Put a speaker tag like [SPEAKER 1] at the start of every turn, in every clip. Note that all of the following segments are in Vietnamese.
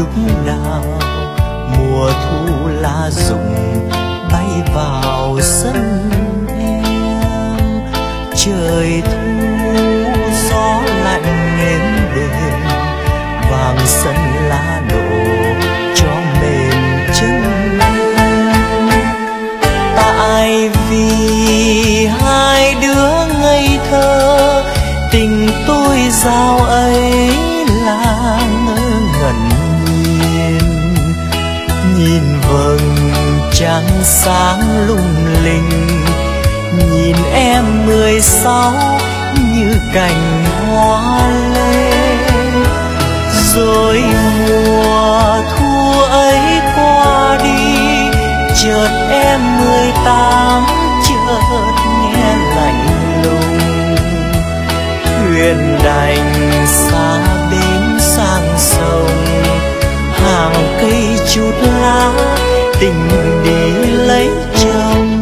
[SPEAKER 1] trúc đào. Mùa thu lá rụng bay vào sân em. Trời thu gió lạnh êm đềm, vàng sân lá đổ cho mềm chân em. Tại vì hai đứa ngây thơ, tình tôi giao ấy là ngơ ngẩn nhiên. Nhìn vầng trăng sáng lung linh, nhìn em 16 như cành hoa lên. Rồi mùa thu ấy qua đi, chợt em 18 chợt nghe lạnh lùng. Thuyền đành xa bến sang sông, hàng cây chút lá tình đi lấy chồng.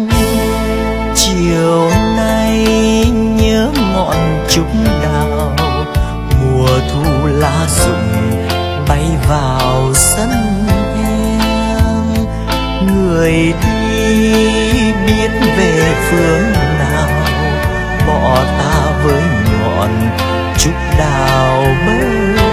[SPEAKER 1] Chiều nay nhớ ngọn trúc đào, mùa thu lá rụng bay vào sân em. Người đi biết về phương nào, bỏ ta với ngọn trúc đào bơ vơ.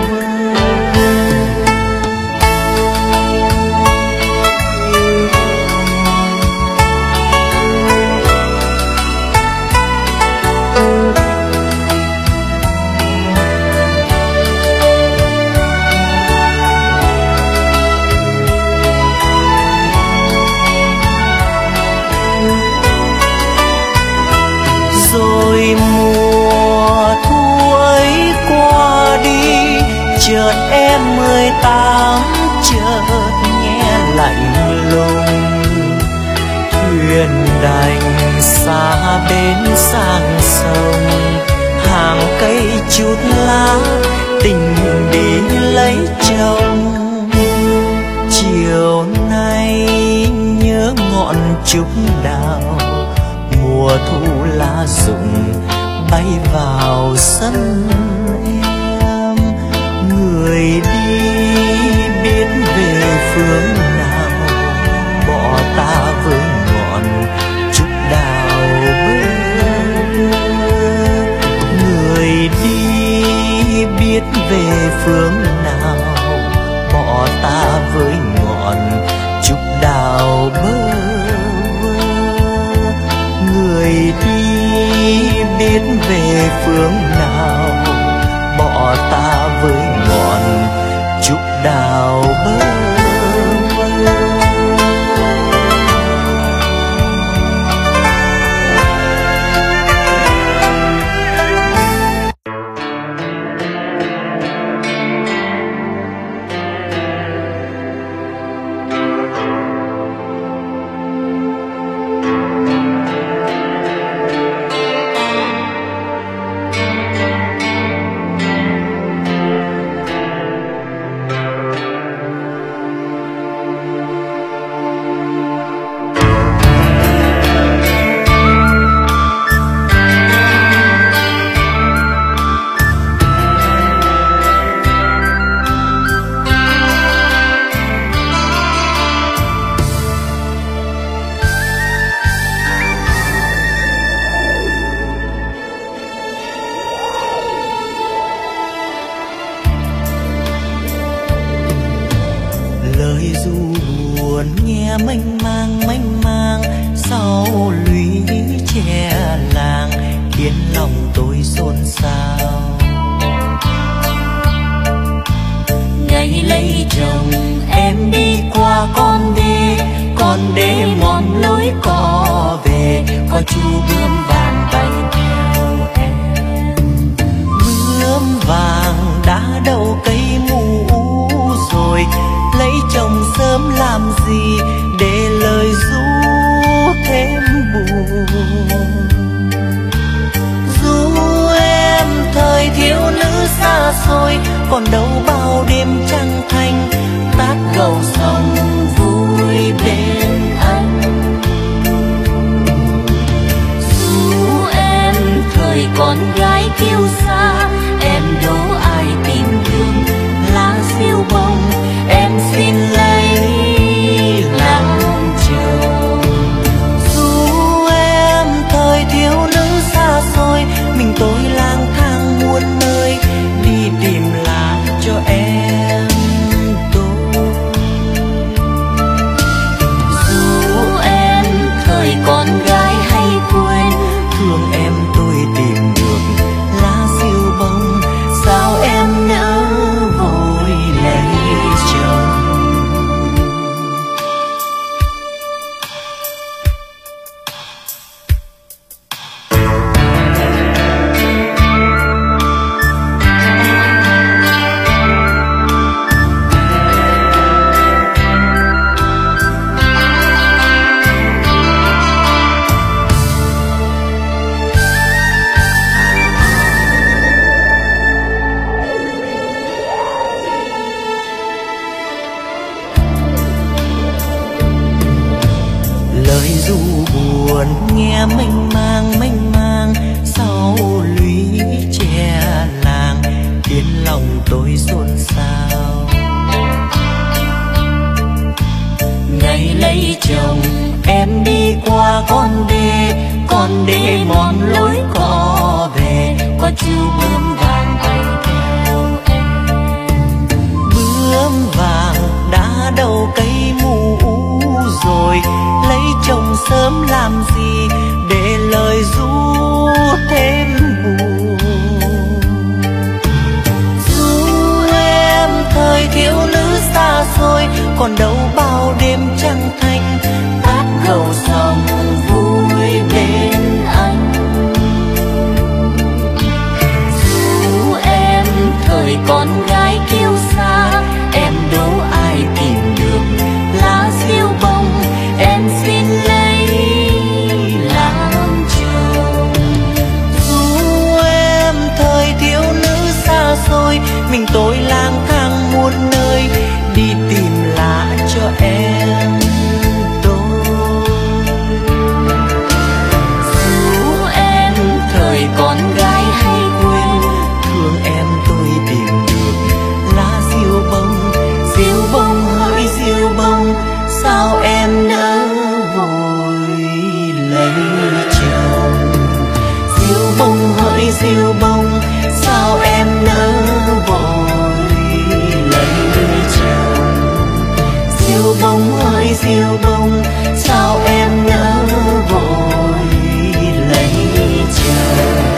[SPEAKER 1] Rồi mùa thu ấy qua đi, chợt em 18 chợt nghe lạnh lùng. Thuyền đành xa bến sang sông, hàng cây chút lá tình đi lấy chồng. Chiều nay nhớ ngọn trúc đào, mùa thu lá rụng bay vào sân em. Người đi biết về phương nào, bỏ ta với ngọn trúc đào bơ vơ. Người đi biết về phương nào, bỏ ta với ngọn trúc đào bơ vơ. Người đi biết về phương nào, bỏ ta với ngọn trúc đào bơ vơ. Lời ru buồn nghe mênh mang sau lũy tre làng, khiến lòng tôi xôn xao. Ngày lấy chồng em đi qua con đê mòn lối cò về, có chú bướm vàng bay theo em. Bướm vàng đã đậu cây mù rồi, lấy chồng sớm làm gì để lời ru thêm buồn. Ru em thời thiếu nữ xa xôi, còn đâu bao đêm trăng thanh, tát gầu sông vui bên anh. Ru em thời con gái kiêu sa, em đố ai tìm đường lá siêu bông ru buồn nghe mênh mang sau lũy tre làng khiến lòng tôi xôn xao. Ngày lấy chồng em đi qua con đê mòn lối cỏ về, có chú bướm vàng bay theo em. Bướm vàng đã đầu cây mù rồi, lấy chồng sớm làm gì để lời ru thêm buồn. Ru em thời thiếu nữ xa xôi, còn đâu bao đêm trăng thanh tát gầu sông vui bên anh. Ru em thời con gái kiêu sa, em đâu ai tìm được lá diêu bông em xin lấy làm chồng. Ru em thời thiếu nữ xa xôi, mình tôi lang thang muôn nơi đi tìm lá cho em tôi. Ru em thời con gái hay quên, thương em tôi tìm được lá diêu bông hỡi diêu bông, sao em nỡ vội lấy chồng. Diêu bông hỡi diêu bông, sao em nỡ vội lấy chồng. Diêu bông hỡi diêu bông, sao em nỡ vội lấy chồng.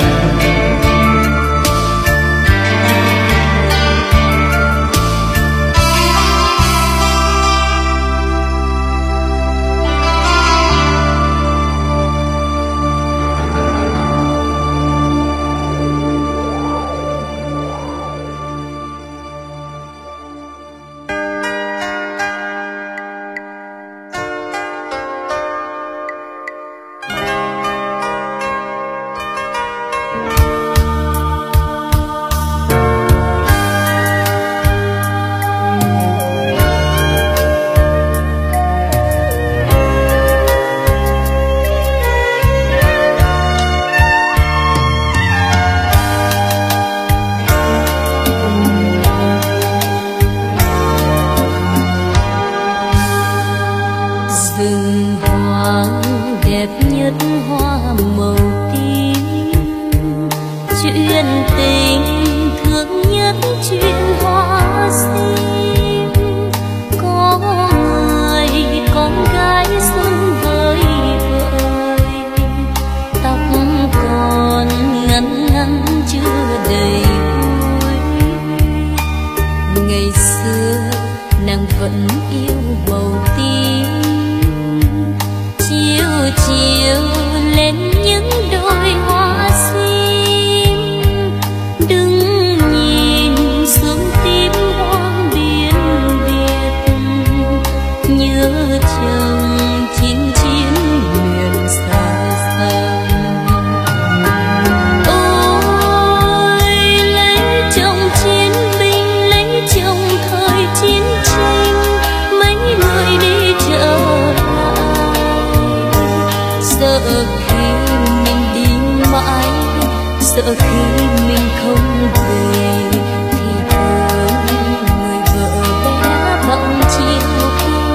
[SPEAKER 2] Sợ khi mình không về thì thương người vợ bé bỗng chiều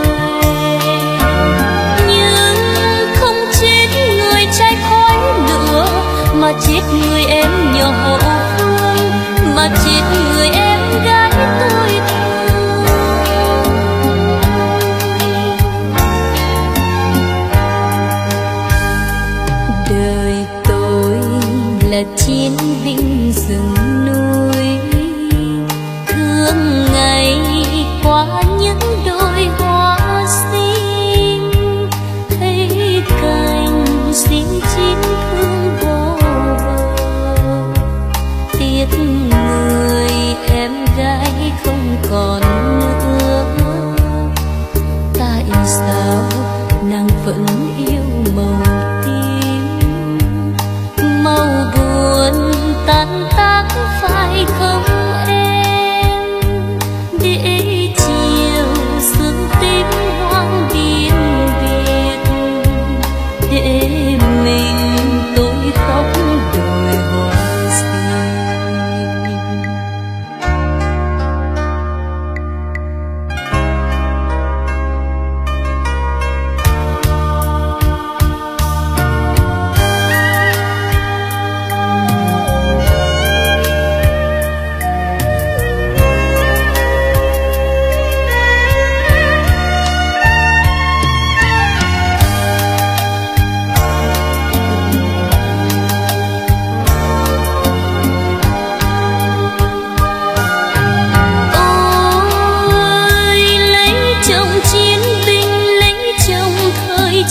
[SPEAKER 2] quê. Nhưng không chết người trai khói lửa, mà chết người em nhỏ hậu phương, mà chết người em gái tôi thương. Đời tôi là chiến binh rừng núi, thương ngày qua những đôi hoa xinh, thấy cành xin chín thương vô bờ.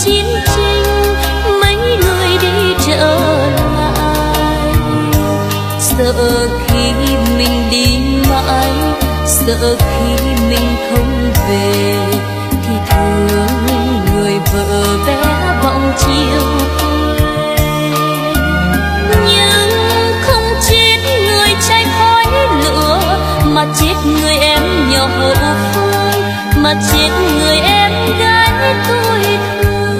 [SPEAKER 2] chiến tranh mấy người đi trở lại. Sợ khi mình đi mãi, sợ khi mình không về, thì thương người vợ bé bóng chiều quê. Nhưng không chết người cháy khói lửa, mà chết người em nhỏ hậu phương, mà chết người em gái tôi thương.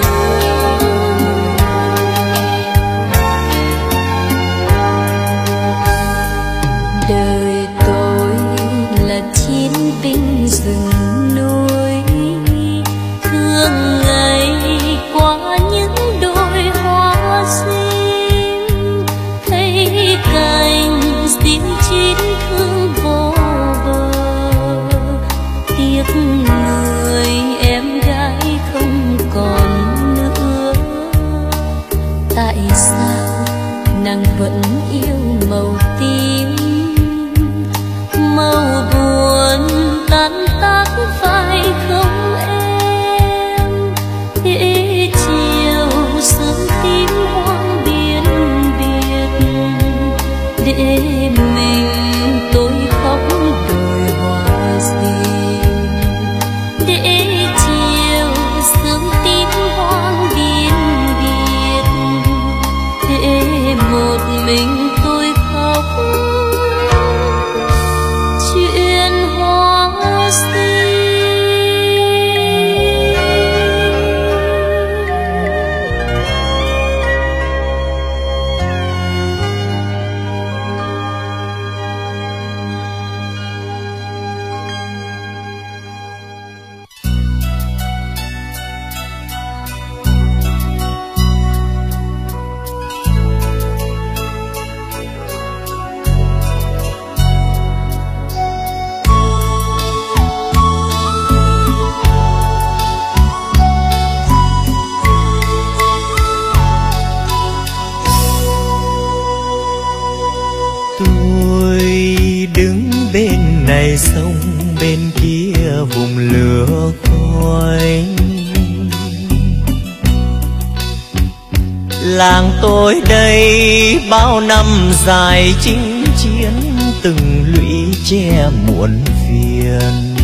[SPEAKER 2] Đời tôi là chiến binh rừng núi, thương ngày qua những đôi hoa xinh, thấy cành diêm chín thương vô bờ. Tiếc người em gái không còn nữa, tại sao nàng vẫn yêu màu tím, màu buồn tan tác phải không em? Để chiều sớm tím hoang biên biệt, để mình tôi khóc đồi hoa diêm. Để chiều sớm tím hoang biên biệt, để một mình tôi khóc chuyện hoa xinh.
[SPEAKER 3] Bên này sông bên kia vùng lửa khói, làng tôi đây bao năm dài chinh chiến, từng lũy che muộn phiền.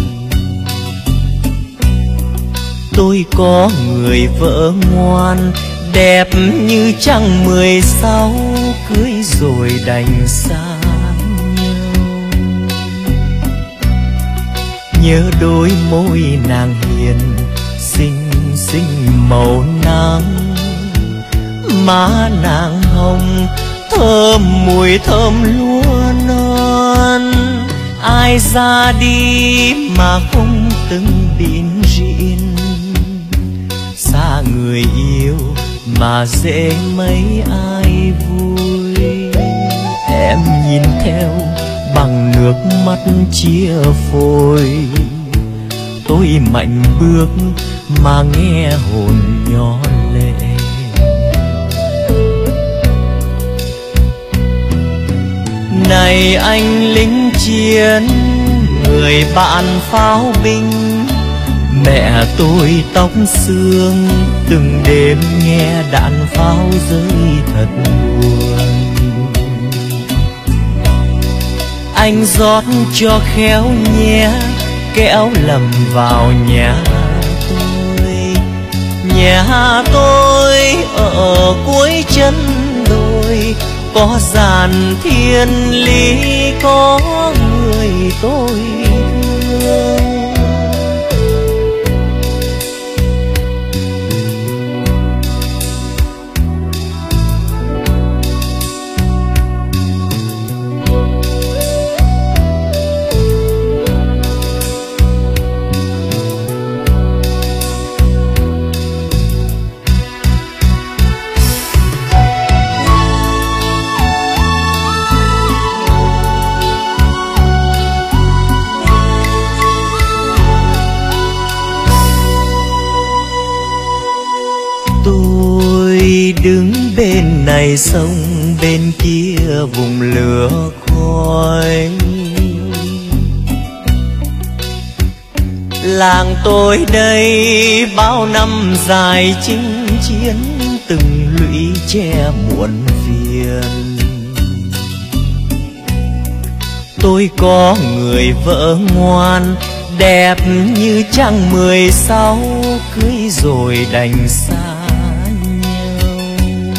[SPEAKER 3] Tôi có người vợ ngoan đẹp như trăng 16, cưới rồi đành xa. Nhớ đôi môi nàng hiền, xinh xinh màu nắng, má nàng hồng thơm mùi thơm lúa non. Ai ra đi mà không từng bịn rịn, xa người yêu mà dễ mấy ai vui. Em nhìn theo bằng nước mắt chia phôi, tôi mạnh bước mà nghe hồn nhỏ lệ. Này anh lính chiến, người bạn pháo binh, mẹ tôi tóc xương, từng đêm nghe đạn pháo rơi thật buồn. Anh rót cho khéo nhé, kẻo lầm vào nhà tôi. Nhà tôi ở cuối chân đồi, có giàn thiên lý, có người tôi thương. Đứng bên này sông bên kia vùng lửa khói, Làng tôi đây bao năm dài chinh chiến, từng lũy che muộn phiền. Tôi có người vợ ngoan, đẹp như trăng 16, cưới rồi đành xa nhau.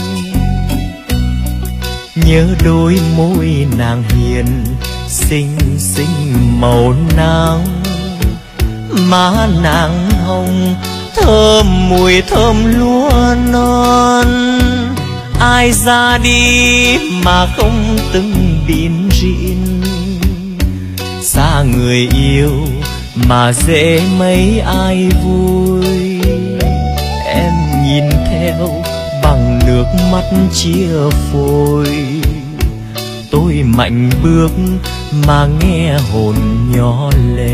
[SPEAKER 3] Nhớ đôi môi nàng hiền, xinh xinh màu nắng, má nàng hồng thơm mùi thơm lúa non. Ai ra đi mà không từng bỉn rỉn, xa người yêu mà dễ mấy ai vui. Em nhìn theo bằng nước mắt chia phôi, tôi mạnh bước mà nghe hồn nhỏ lệ.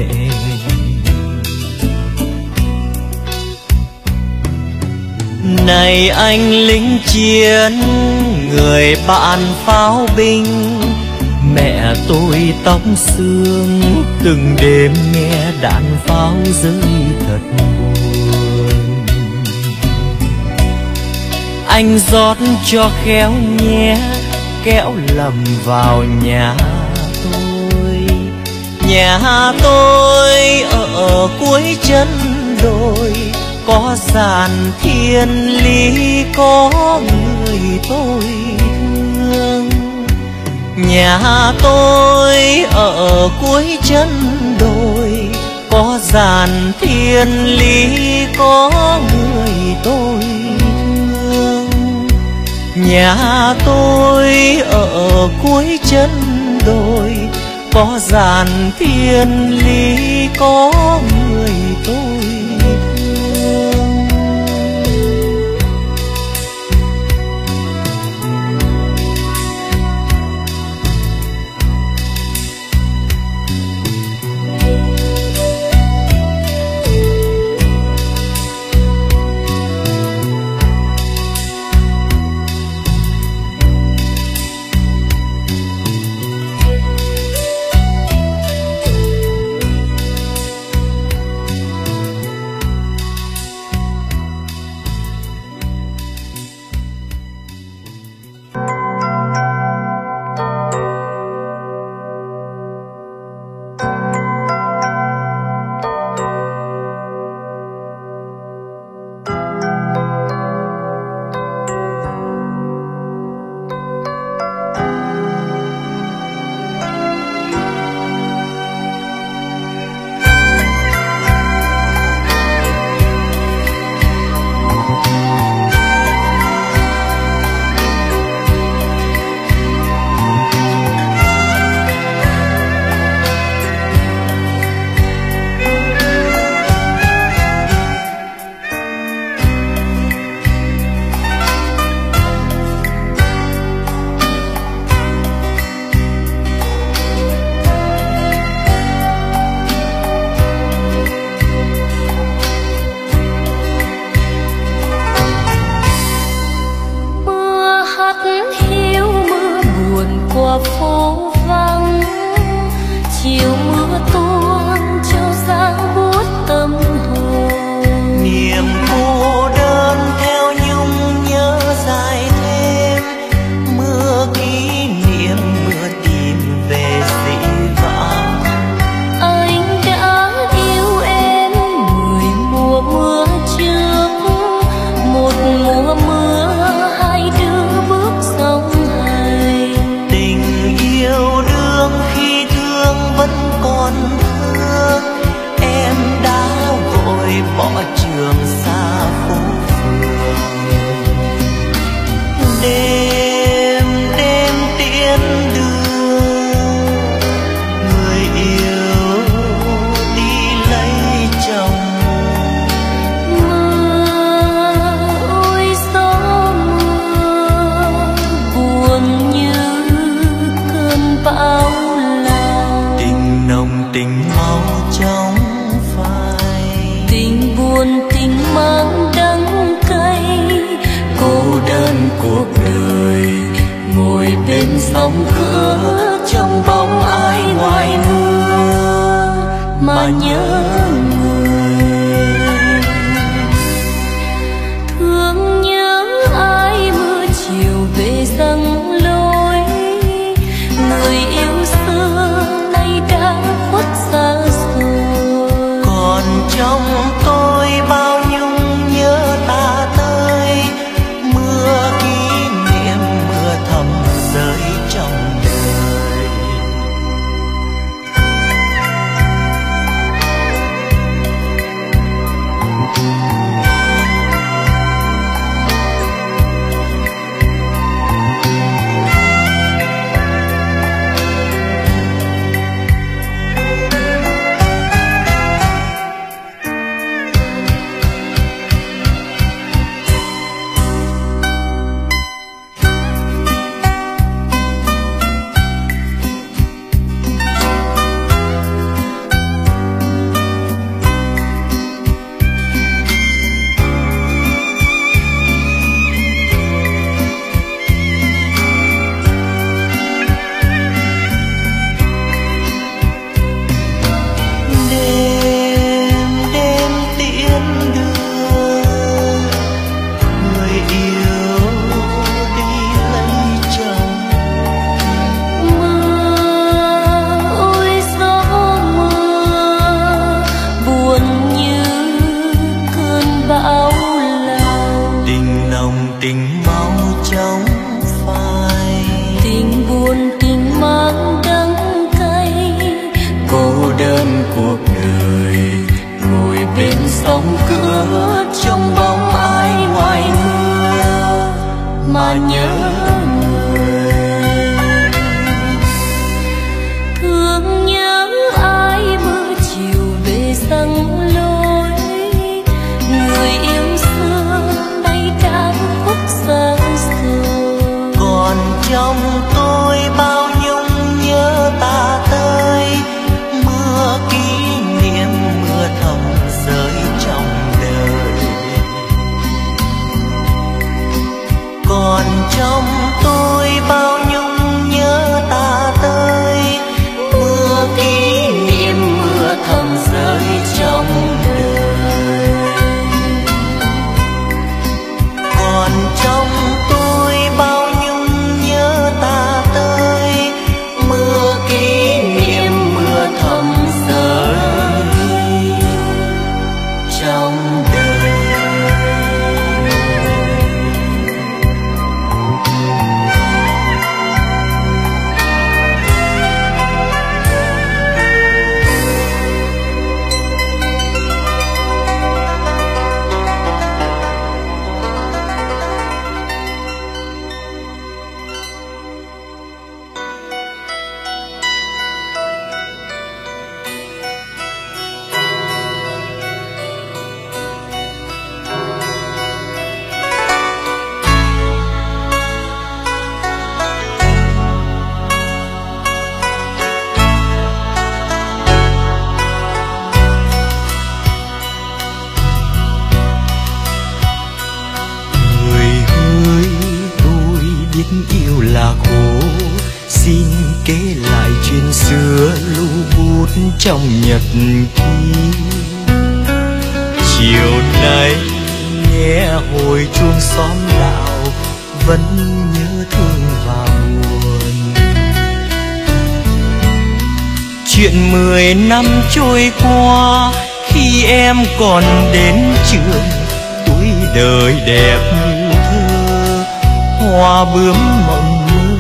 [SPEAKER 3] Này anh lính chiến, người bạn pháo binh, mẹ tôi tóc xương, từng đêm nghe đạn pháo rơi thật buồn. Anh rót cho khéo nhé, kéo lầm vào nhà tôi. Nhà tôi ở cuối chân đồi, có giàn thiên lý, có người tôi thương. Nhà tôi ở cuối chân đồi, có giàn thiên lý, có người tôi thương. Nhà tôi ở cuối chân đồi, có giàn thiên lý, có người tôi thương.
[SPEAKER 2] phố vắng, chiều mưa tuôn cho dáng buốt tâm hồn.
[SPEAKER 3] Niềm cô đơn theo nhung nhớ dài thêm, mưa kỷ niệm mưa tìm về dĩ vãng.
[SPEAKER 2] Anh đã yêu em 10 mùa mưa trước, một mùa mưa hai đứa bước sông hành.
[SPEAKER 3] Tình yêu đương khi thương vẫn còn thương, em đã vội bỏ trường xa phố phường. Đêm đêm tiễn đưa người yêu đi lấy chồng.
[SPEAKER 2] Mưa ôi gió mưa buồn như cơn bão lao.
[SPEAKER 3] Tình nồng tình máu trong phai,
[SPEAKER 2] Tình buồn tình mang đắng cay,
[SPEAKER 3] cô đơn cuộc đời ngồi bên sóng cửa trong bóng ai ngoài mưa mà nhớ người.
[SPEAKER 1] mà nhớ người.
[SPEAKER 2] Thương nhớ ai bữa chiều về dâng lối, người yêu xưa nay đã khuất xa rồi.
[SPEAKER 3] Còn trong tôi bao nhung nhớ ta tới, mưa kỷ niệm mưa thầm rơi trong đời. Còn trong tôi bao nhung nhớ ta tới, mưa kỷ niệm mưa thầm rơi trong đời. Còn trong tôi bao nhung nhớ ta tới, mưa kỷ niệm mưa thầm rơi trong đời. Yêu là khổ, xin kể lại chuyện xưa lưu bút trong nhật ký. Chiều nay nghe hồi chuông xóm đạo, vẫn nhớ thương và buồn. Chuyện 10 năm trôi qua, khi em còn đến trường, tuổi đời đẹp như thơ, hoa bướm mộng mơ.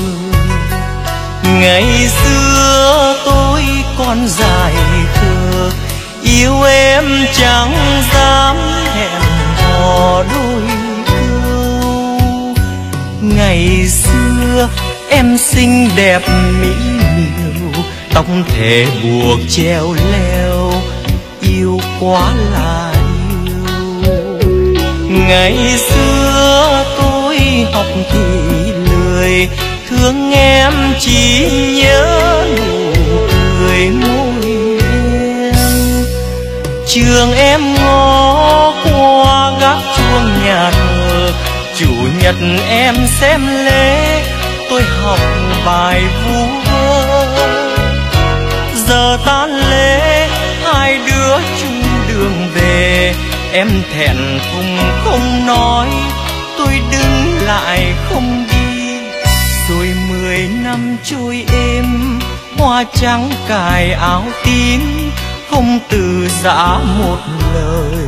[SPEAKER 3] Ngày xưa tôi còn dài thơ, yêu em chẳng dám hẹn hò đôi câu. Ngày xưa em xinh đẹp mỹ miều, tóc thề buộc treo leo, yêu quá là yêu. Ngày xưa tôi học thì lười, thương em chỉ nhớ nụ cười môi em. Trường em ngó qua gác chuông nhà thờ, chủ nhật em xem lễ, tôi học bài vu vơ. Giờ tan lễ hai đứa chung đường về, em thẹn thùng không nói, tôi đứng lại không đi. Rồi 10 năm trôi êm, hoa trắng cài áo tím, không từ giã một lời.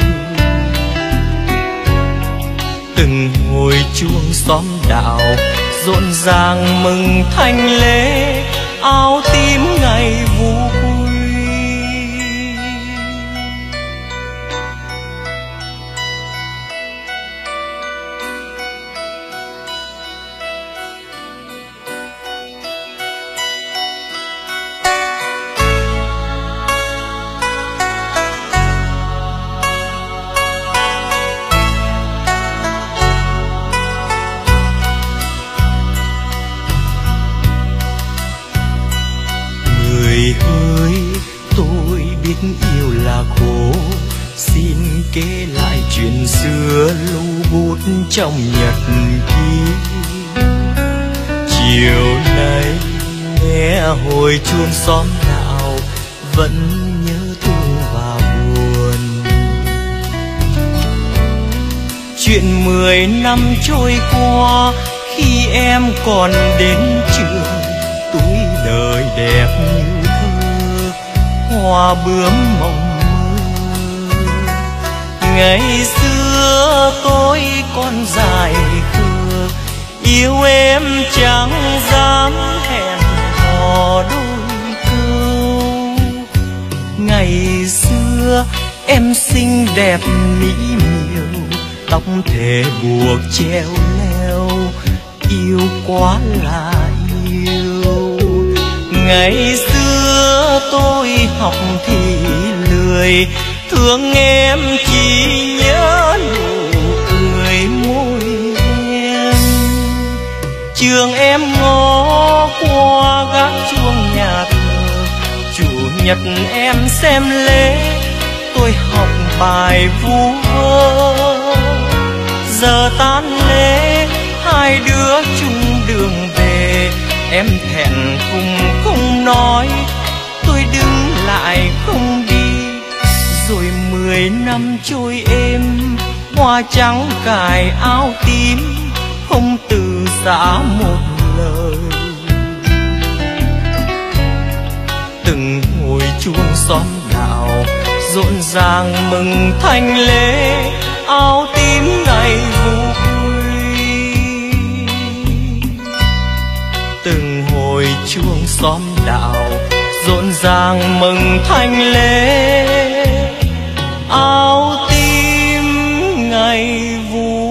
[SPEAKER 3] Từng hồi chuông xóm đạo rộn ràng mừng thanh lễ, áo tím ngày vui. Ơi tôi biết yêu là khổ, xin kể lại chuyện xưa lưu bút trong nhật ký. Chiều nay nghe hồi chuông xóm đạo, vẫn nhớ thương và buồn. Chuyện 10 năm trôi qua, khi em còn đến trường, tuổi đời đẹp như thơ, hoa bướm mộng mơ. Ngày xưa tôi còn dài khờ, yêu em chẳng dám hẹn hò đôi câu. Ngày xưa em xinh đẹp mỹ miều, tóc thề buộc treo leo, yêu quá là yêu. Ngày xưa tôi học thì lười, thương em chỉ nhớ nụ cười môi em. Trường em ngó qua gác chuông nhà thờ, chủ nhật em xem lễ, tôi học bài vu vơ. Giờ tan lễ hai đứa chung đường về, em thẹn thùng không nói, tôi đứng lại không đi. Rồi 10 năm trôi êm, hoa trắng cài áo tím, không từ giã một lời. Từng hồi chuông xóm nào rộn ràng mừng thanh lễ, áo tím ngày vui. Từng hồi chuông xóm đạo rộn ràng mừng thanh lễ, áo tím ngày vui.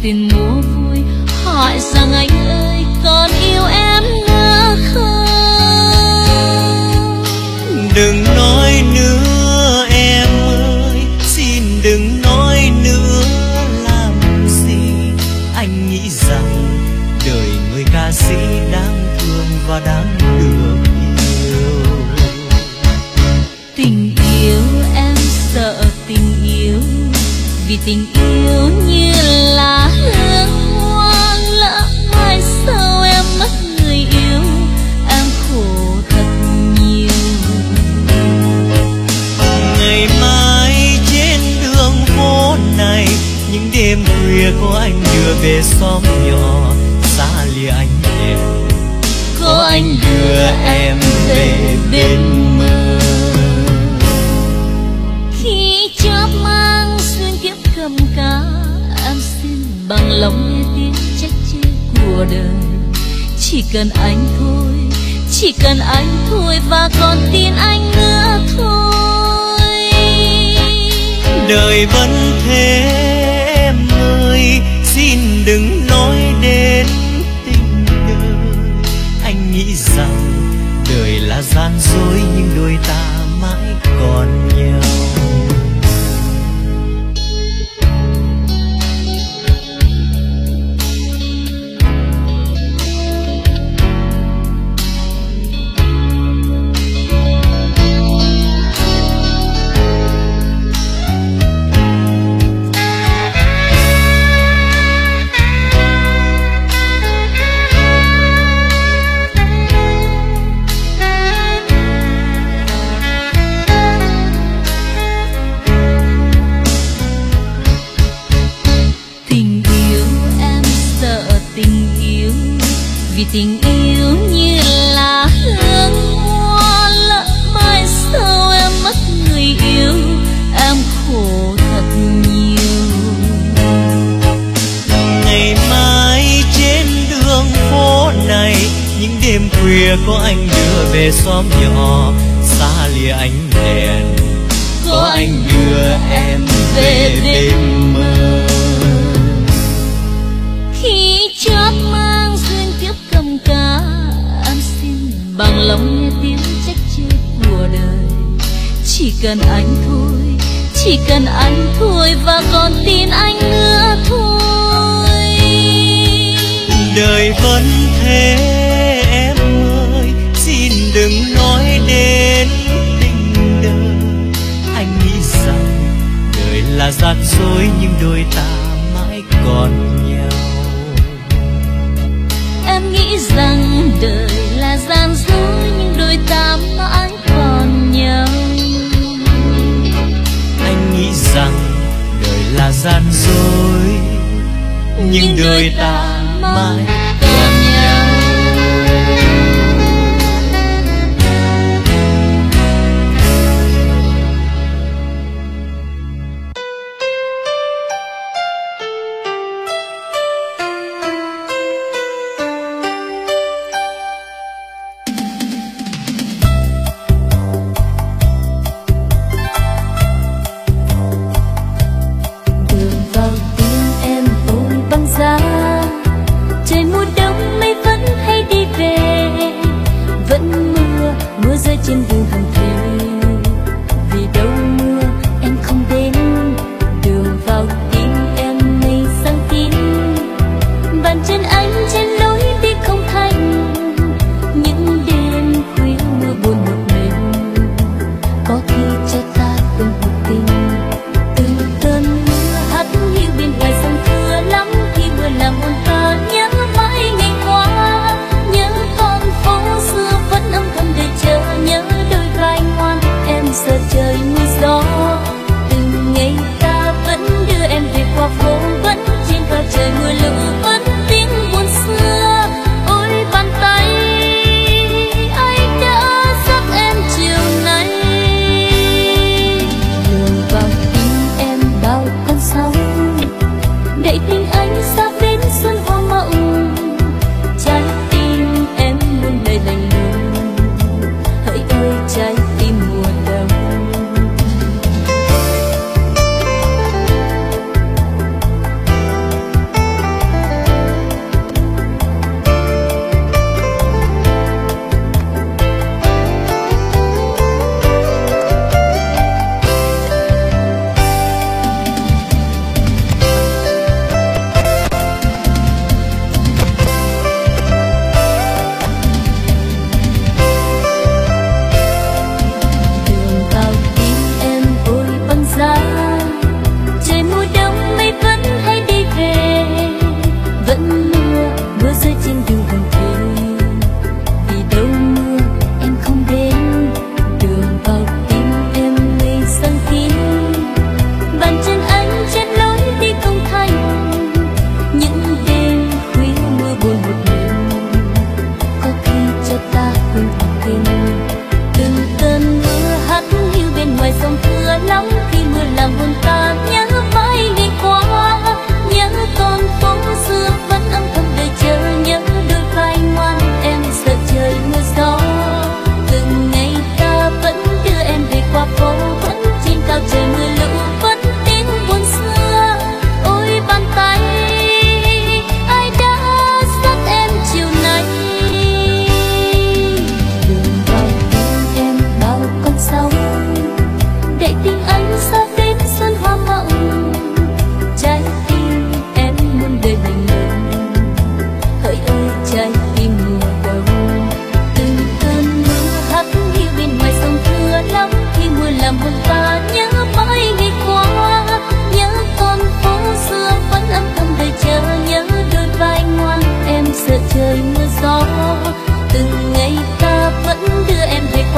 [SPEAKER 2] tiền mua vui, hỏi rằng anh ơi còn yêu em nữa không?
[SPEAKER 3] Đừng nói nữa em ơi, xin đừng nói nữa làm gì. Anh nghĩ rằng đời người ca sĩ đáng thương và đáng được yêu.
[SPEAKER 2] Tình yêu em sợ tình yêu, vì tình yêu như là hương hoa, lỡ mai sau em mất người yêu, em khổ thật nhiều.
[SPEAKER 3] Ngày mai trên đường phố này, những đêm khuya có anh đưa về xóm nhỏ, xa lìa ánh đèn, có anh đưa em về bên mơ.
[SPEAKER 2] Khi chớp mang xuyên kiếp cầm cá, em xin bằng lòng nghe tiếng trách chê của đời. Chỉ cần anh thôi, chỉ cần anh thôi, và còn tin anh nữa thôi.
[SPEAKER 3] Đời vẫn thế em ơi, xin đừng nói đến tình đời. Anh nghĩ rằng đời là gian dối, nhưng đôi ta mãi còn nhau.
[SPEAKER 2] Vì tình yêu như là hương hoa, lỡ mai sau em mất người yêu, em khổ thật nhiều.
[SPEAKER 3] Ngày mai trên đường phố này, những đêm khuya có anh đưa về xóm nhỏ, xa lìa ánh đèn, có anh đưa em về đêm mơ.
[SPEAKER 2] Khi chớp mang duyên kiếp cầm cá, em xin bằng lòng nghe tiếng trách chê của đời. Chỉ cần anh thôi, chỉ cần anh thôi, và còn tin anh nữa thôi.
[SPEAKER 3] Đời vẫn thế em ơi, xin đừng nói đến tình đời. Anh nghĩ rằng đời là gian dối, nhưng đôi ta mãi còn nhau.
[SPEAKER 2] Em nghĩ rằng đời là gian dối, nhưng đôi ta mãi còn nhau.
[SPEAKER 3] Anh nghĩ rằng đời là gian dối, nhưng đôi ta mãi còn nhau.
[SPEAKER 2] Đường vào tim em ôm băng giá, trời mùa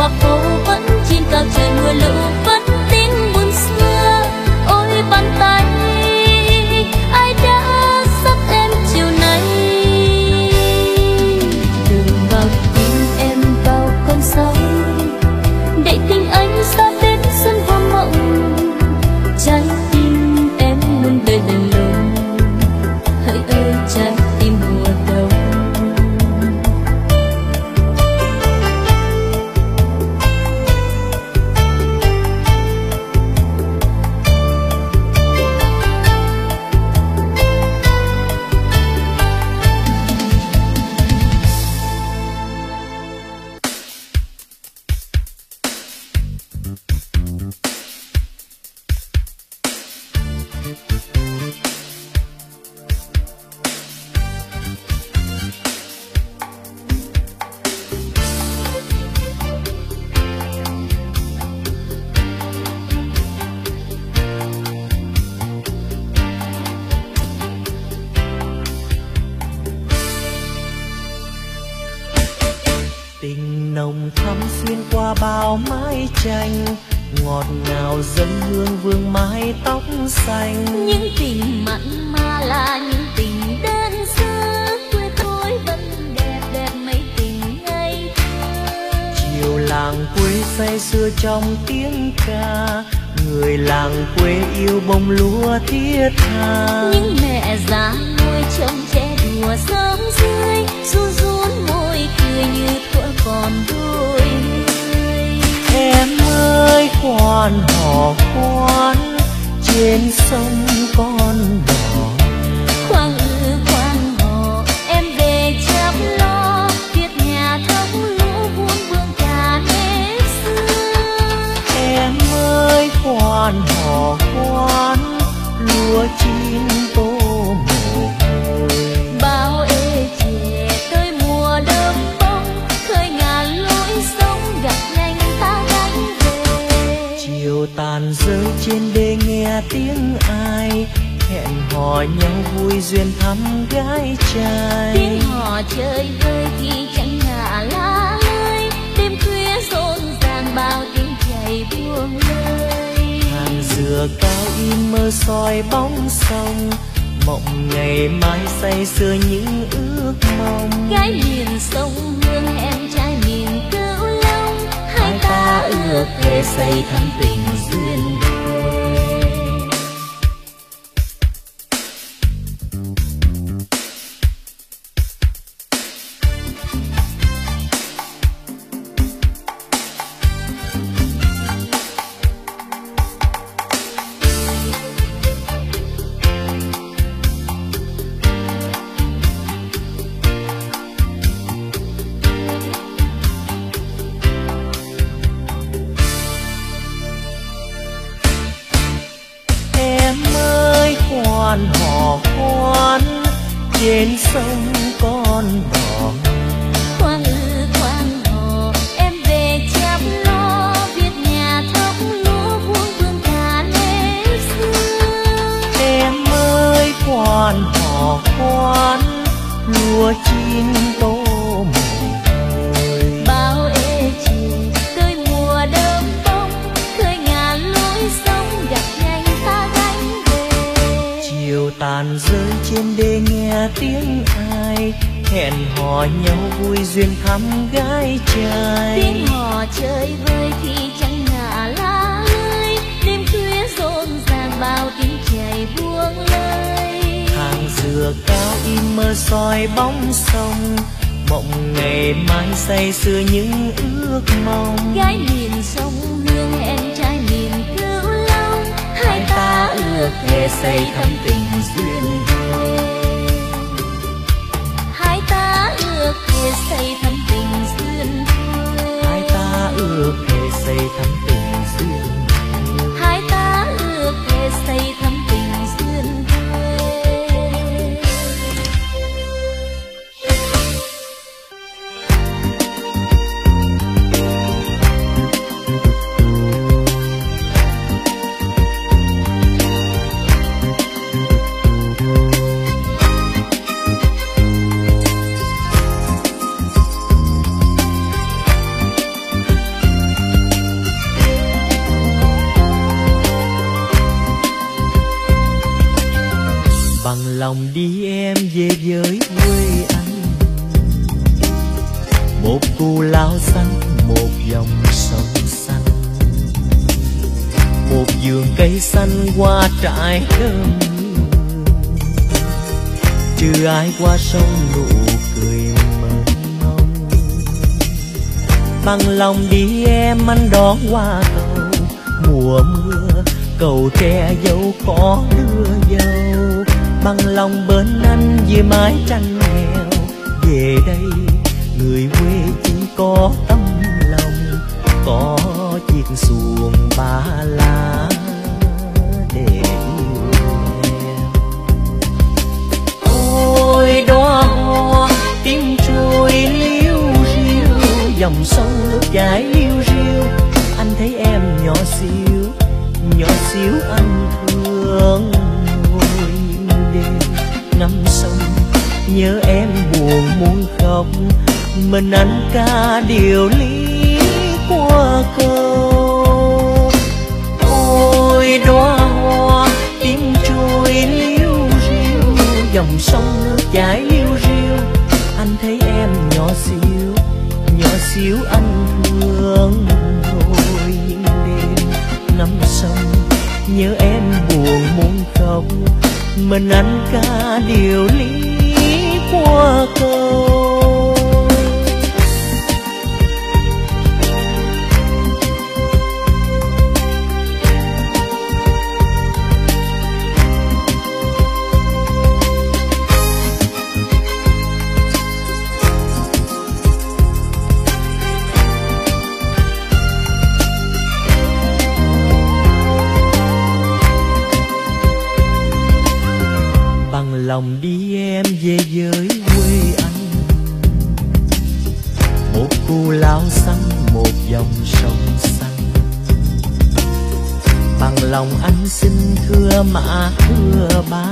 [SPEAKER 2] qua phố vẫn chim cao trời mưa lũ vẫn tin buồn xưa. Ôi bàn tay ai đã dắt em chiều nay, đường vào tim em vào con sóng, để tình anh xa đến xuân hoa mộng. Trái tim em luôn đời lạnh lùng, hỡi ơi trái tim mùa đông.
[SPEAKER 3] Tình nồng thắm xuyên qua bao mái tranh, ngọt ngào dâng hương vương mái tóc xanh.
[SPEAKER 2] Những tình mặn mà là những tình đơn sơ, quê tôi vẫn đẹp đẹp mấy tình ngày thơ.
[SPEAKER 3] Chiều làng quê say sưa trong tiếng ca, người làng quê yêu bông lúa thiết tha.
[SPEAKER 2] Những mẹ già nuôi trông trẻ đùa sớm rơi, ru run môi cười như thuở còn đôi mươi.
[SPEAKER 3] Em ơi khoan hò khoan, trên sông con đò.
[SPEAKER 2] Khoan hò em về chăm lo, việc nhà thống lũ buôn vương cả nếp xưa.
[SPEAKER 3] Em ơi khoan hò khoan, lúa chín tô mồ hôi.
[SPEAKER 2] Bao ê chề tới mùa đơm bông, khơi ngàn lối sống gặp nhanh ta gánh về.
[SPEAKER 3] Chiều tàn rơi trên đê nghe tiếng ai, hẹn hò nhau vui duyên thăm gái trai.
[SPEAKER 2] Tiếng hò chơi vơi thì chẳng ngả lá lơi, đêm khuya rộn ràng bao tiếng chảy buông lơi.
[SPEAKER 3] Hàng dừa cao im mơ soi bóng sông, mộng ngày mai say sưa những ước mong.
[SPEAKER 2] Gái miền sông Hương hẹn trai miền Cửu Long, hai ta ước thề xây thắm tình duyên đôi.
[SPEAKER 3] Khoan hò khoan, trên sông con đò.
[SPEAKER 2] Khoan hò em về chăm lo, việc nhà thống lúa buôn vương cả nếp xưa.
[SPEAKER 3] Em ơi khoan hò khoan, lúa chín tô mồ hôi.
[SPEAKER 2] Bao ê chề tới mùa đơm bông, khơi ngàn lối sống gặp nhanh ta gánh về.
[SPEAKER 3] Chiều tàn rơi trên đê nghe tiếng ai, hẹn hò nhau vui duyên thăm gái trai.
[SPEAKER 2] Tiếng hò chơi vơi thì chẳng ngả lá lơi, đêm khuya rộn ràng bao tiếng chảy buông lơi.
[SPEAKER 3] Hàng dừa cao im mơ soi bóng sông, mộng ngày mai say sưa những ước mong.
[SPEAKER 2] Gái miền sông Hương hẹn trai miền Cửu Long, hai ta ước thề xây thắm tình duyên đôi. Hai ta ước thề xây thắm tình duyên đôi.
[SPEAKER 3] Hai ta ước thề xây thắm tình duyên đôi.
[SPEAKER 2] Hai ta ước thề xây thắm tình duyên đôi.
[SPEAKER 3] một cù lao xanh, một dòng sông xanh, một vườn cây xanh qua trải thơm. Trừ ai qua sông nụ cười mênh mông. Bằng lòng đi em anh đón qua cầu mùa mưa, cầu tre dâu có đưa dâu. Bằng lòng bên anh dưới mái tranh nghèo, về đây người quê chỉ có tấm lòng, có chiếc xuồng ba lá để yêu em. Ôi đóa hoa tím trôi liu riu, dòng sông nước chảy liu riu. Anh thấy em nhỏ xíu anh thương. Ngồi đêm ngắm sông nhớ em buồn muốn khóc, mình anh ca điều lý qua câu. Ôi đóa hoa tím trôi liu riu, dòng sông nước chảy liu riu. Anh thấy em nhỏ xíu anh thương. Ngồi những đêm ngắm sông nhớ em buồn muốn khóc, mình anh ca điều lý qua câu. Lòng đi em về với quê anh, một cù lao xanh, một dòng sông xanh. Bằng lòng anh xin thưa mã thưa ba,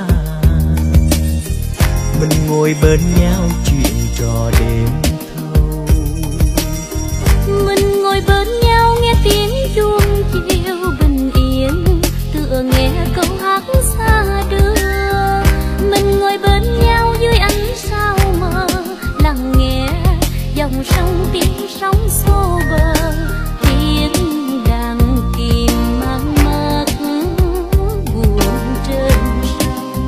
[SPEAKER 3] mình ngồi bên nhau chuyện trò đêm thâu.
[SPEAKER 2] Mình ngồi bên nhau nghe tiếng chuông chiều bình yên, tựa nghe câu hát xa đưa. Mình ngồi bên nhau dưới ánh sao mờ, lắng nghe dòng sông tiếng sóng xô bờ. Tiếng đàn kìm mang mát buồn trên sông.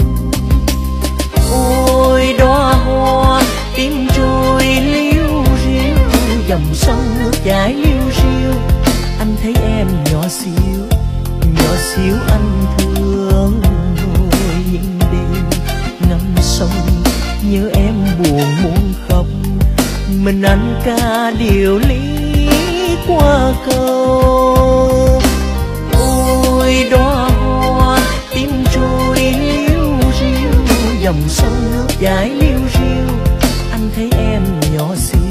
[SPEAKER 3] Ôi đóa hoa tím trôi liu riu, dòng sông nước chảy liu riu. Anh thấy em nhỏ xíu anh thương. Ngồi những đêm ngắm sông nhớ em buồn muốn khóc, mình anh ca điều lý qua câu. Ôi đóa hoa tím trôi liu riu, dòng sông nước chảy liu riu. Anh thấy em nhỏ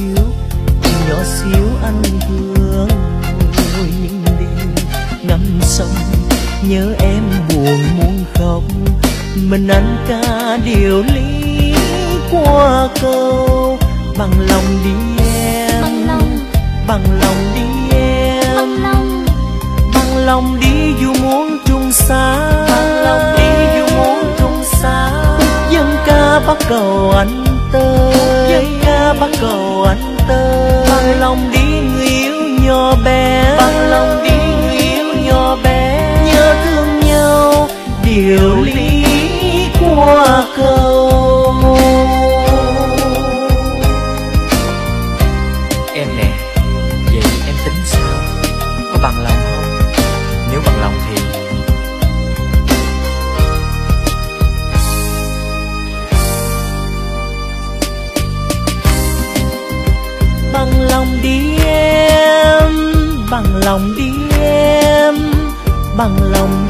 [SPEAKER 3] xíu anh thương. Ngồi những đêm ngắm sông nhớ em buồn muốn khóc, mình anh ca điều lý qua câu. Bằng lòng đi em, bằng lòng đi em, bằng lòng đi dù muốn chung xa, bằng lòng đi dù muốn chung xa. Dân ca bắt cầu anh tới, dân ca bắt cầu anh tới. Bằng lòng đi người yêu nhỏ bé, bằng lòng đi người yêu nhỏ bé. Nhớ thương nhau điều lý qua câu. Em nè, vậy em tính sao? Có bằng lòng không? Nếu bằng lòng thì bằng lòng đi em, bằng lòng đi em, bằng lòng